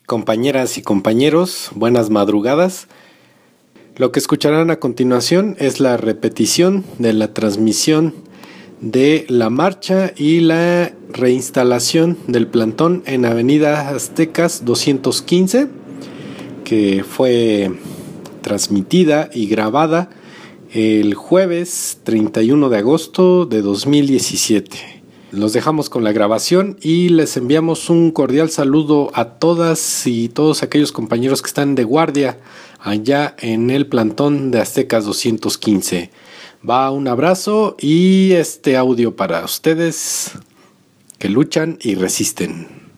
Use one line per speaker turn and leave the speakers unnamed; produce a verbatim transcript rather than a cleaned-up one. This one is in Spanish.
Compañeras y compañeros, buenas madrugadas. Lo que escucharán a continuación es la repetición de la transmisión de la marcha y la reinstalación del plantón en Avenida Aztecas doscientos quince, que fue transmitida y grabada el jueves treinta y uno de agosto de dos mil diecisiete. Los dejamos con la grabación y les enviamos un cordial saludo a todas y todos aquellos compañeros que están de guardia allá en el plantón de Aztecas doscientos quince. Va un abrazo y este audio para ustedes que luchan y resisten.